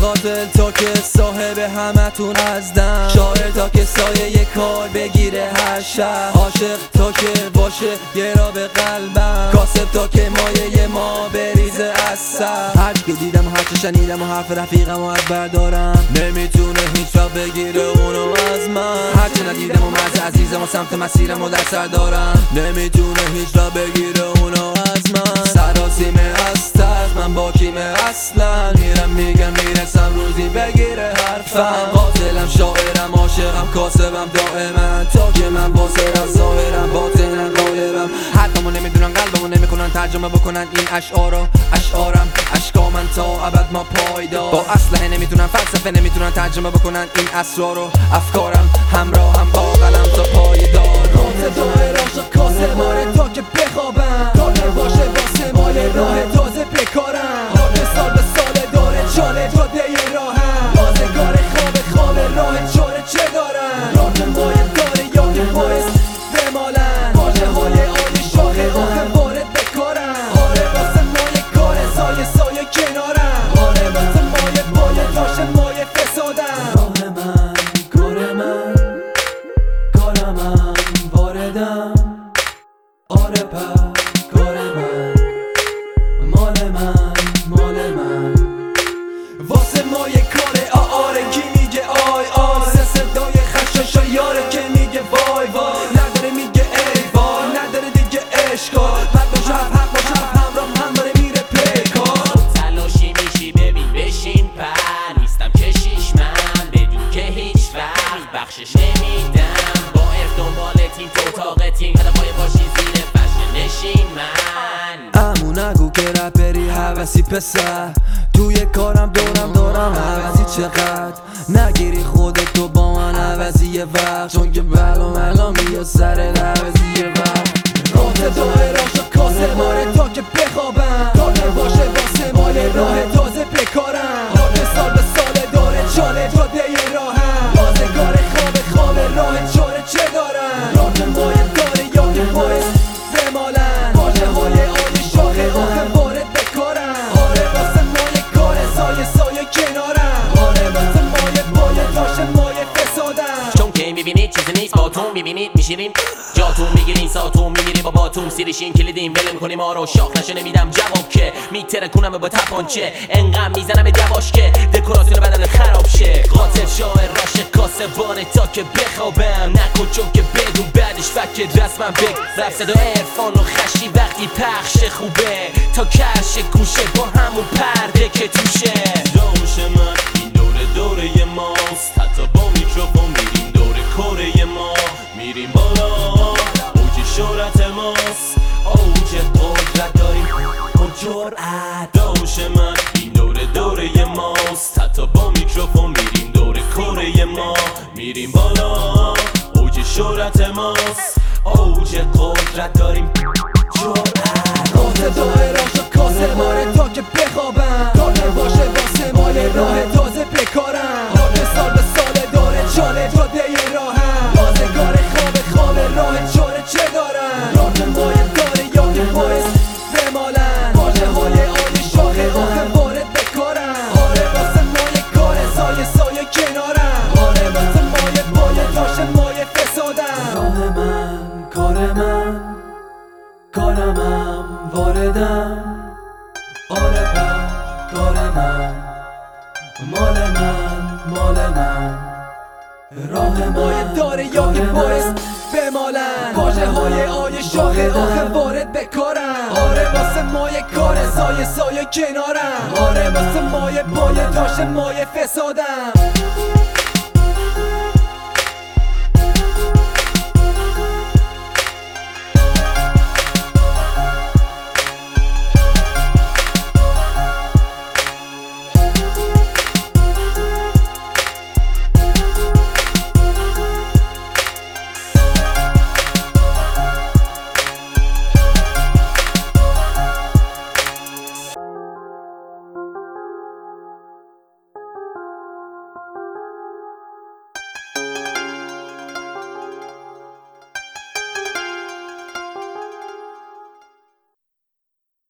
قاتل تا که صاحب همتون ازدم، شاعر تا که سایه یه کار بگیره هر شب، عاشق تا که باشه یه را به قلبم، کاسب تا که مایه ما بریزه از سر. هر که دیدم و هر چه شنیدم و حرف رفیقم و از بردارم، نمیتونه هیچ وقت بگیره اونو از من. هر چه ندیدم و مرز عزیزم و سمت مسیرم و در سر دارم، نمیتونه هیچ وقت بگیره اونو از من. سراسیمه از ترس من با کیمه اصلا، میرم میگم میرسم روزی بگیره حرفم. قاتلم شاعرم عاشقم کاسبم دائما، تا که من باصرم ظاهرم باطنم غالبم. حرفمو نمیدونن قلبمو نمیکنن ترجمه بکنن این اشعارو، اشعارم اشکا من تا ابد ما پایدار. با اسلحه نمیتونن فلسفه نمیتونن ترجمه بکنن این اسرارو، افکارم همراه هم با قلم تا پایدار. راه دائره عاشق کاسباره تا که بخوابم، کار باشه واسه مال راه تازه بکارم. سال به سال داره چاله جاده راهم، بازگار خواب راه چاره چه دارم. راه مای داره یا که باعث بمالن، واژه های عالی شاخه آخه وارد بکارم. آره واسه مایه کار سایه کنارم، آره واسه مایه داشته مایه فسادم. راه من کار من کارم واردم، آره پس کار من مال من واسه ما یه کاره آره. کی میگه آی سه صدای خشش یاره که میگه وای نداره میگه ای وای نداره دیگه عشقا. بعد باشه حق باشه همراه هم داره میره پیکار. تلاشی میشی ببین بشین پر، نیستم کشیش من بدون که هیچ وقت بخشش نمیدم. با دنبال تیم تو اتاق تیم هدفای باشی زیر فرش نشین من. امو نگو که رپری حوثی پسر، توی کارم دارم حوثی چقدر. نگیری خودتو با من حوثی یه وقت، چون که بلا میاد سر حوثی یه وقت. راه دائره عاشق کاسباره تا که بخوابم، کار باشه واسه مال راه تازه بکارم. سال به سال داره چاله جاده راهم، بازگار خواب راه چاره چه دارم. راه مایه داره یا که باعث بمالن، واژه های عالی شاخه آخه وارد بکارم. آره واسه مایه کار سایه کنارم، آره واسه مایه داشته مایه فسادم. چون که میبینید چیزی نیست با تو میبینید میشیریم جاتون میگیرین ساتون میمیری با باتون سیریشین کلیدیم ول میکنیم ما رو شاخ نشه نمیدم جواب که میترکونم با تپانچه انقدر میزنم یواش که دکوراسیون بدن خراب شه. قاتل شاعر عاشق کاسبانه تا که بخوابم، نکن چون که بدون بعدش فکر رسمم بگ رفت صدا عرفان و خشی وقتی پخش خوبه تا کرش گوشه با همون پرده که توشه. داوش من این دوره ماست، حتی با میکروفون میریم کره ما میریم بالا. اوج شهرت ماست، اوج قدرت داریم با جرأت. داوش من این دوره ماست، حتی با میکروفون میریم کره ما میریم بالا. اوج شهرت ماست، اوج قدرت داریم جرأت. راه دائره عاشق کاسباره تا که بخوابم، کار باشه واسه مال راه تازه بکارم. سال به سال داره چاله جاده راهم، بازگار خواب راه چاره چه دارم. راه مایه داره یا که باعث بمالن، واژه های عالی شاخه آخه وارد بکارم. آره واسه مایه کار سایه کنارم، آره واسه مایه داشته مایه فسادم. راه من کار من کارم واردم، آره پس کار من مال من. راه مایه داره یا که باعث بمالن، واژه های آی شاخه آخه وارد بکارم. آره واسه مایه کار سایه کنارم، آره واسه مایه داشته مایه فسادم.